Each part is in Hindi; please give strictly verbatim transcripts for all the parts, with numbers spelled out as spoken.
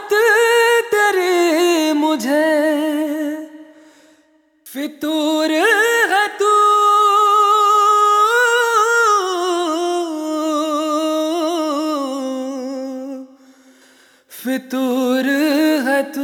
बात तेरी मुझे फितूर है तू, फितूर है तू।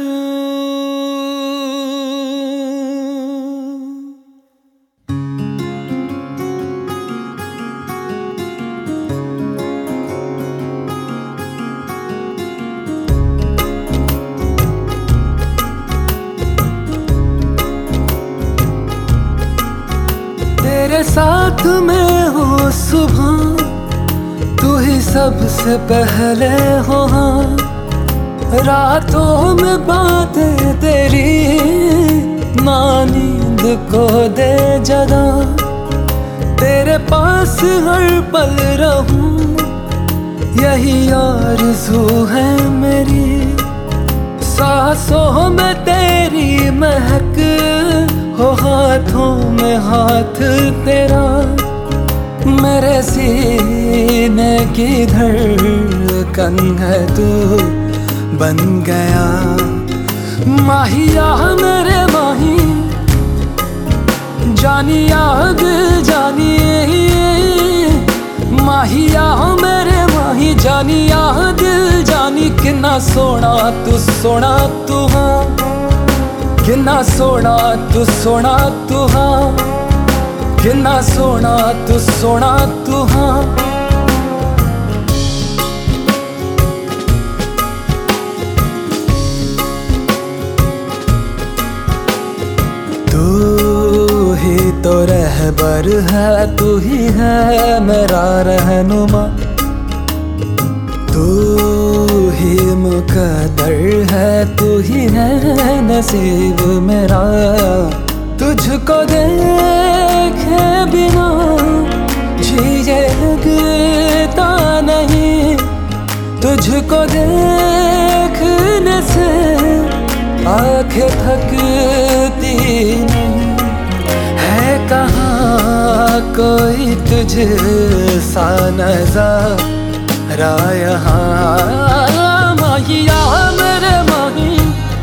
तेरे साथ में हो सुबह, तू ही सबसे पहले हो। हाँ, रातों में बातें तेरी ना नींद को दे जगा। तेरे पास हर पल रहूं, यही आरज़ू है मेरी। सांसों में तेरी महक हो, हाथों में हाथ तेरा। मेरे सीने की धड़कन है तू बन गया। माहिया मेरे माही, जानिया दिल जानिए। माहिया मेरे माही, जानिया दिल जानी। कितना सोना तू सोना तू हाँ, कितना सोना तू सोना तू हाँ, कितना सोना तू सोना तू हाँ। तू ही तो रहबर है, तू ही है मेरा रहनुमा। तू ही मुकद्दर है, तू ही है नसीब मेरा। तुझको देखे बिना जिए लगता नहीं, तुझको देखने से आँखें थकती नहीं। है कहाँ कोई तुझ सा नज़ारा यहाँ। माहिया मेरे माही,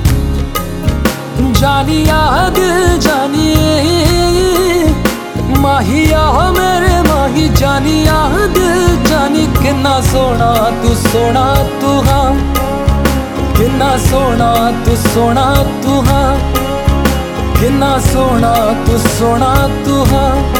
जानिया दिल जानिए। माहिया मेरे माही, जानिया दिल जानी। कितना सोना तू सोना तू हाँ, कितना सोना तू सोना तू हाँ, कितना सोना तू सोना तू हाँ।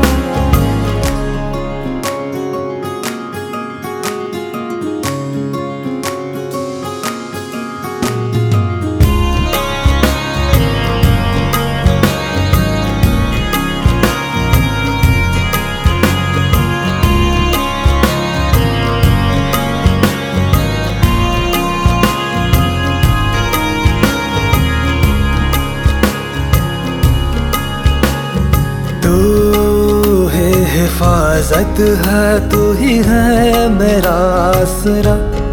तू है हिफाजत है, तू ही है मेरा आसरा।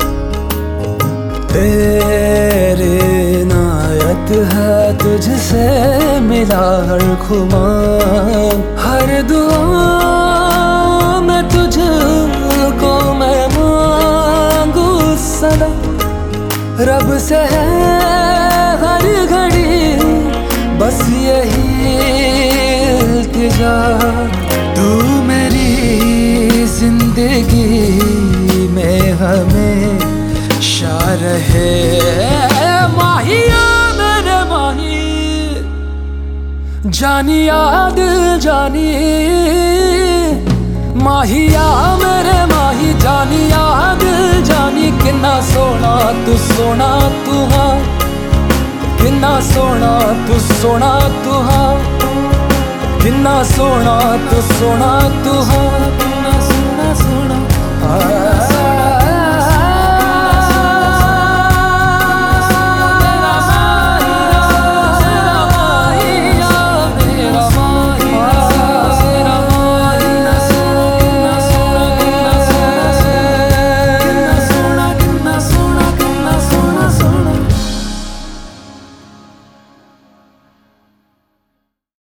तेरे इनायत है, तुझसे मिला हर खुमार। हर दुआ में तुझको मैं मांगू सदा। रब से है हर घड़ी बस यही इल्तिजा। तू मेरी जिंदगी में हमेशा रहे। माहिया मेरे माही, जानिया दिल जानी। माहिया मेरे माही, जानिया दिल जानी। कितना सोना तू सोना तू हाँ, कितना सोना तू सोना तू हाँ, कितना सोना तू सोना तू हाँ, कितना सोना सोना।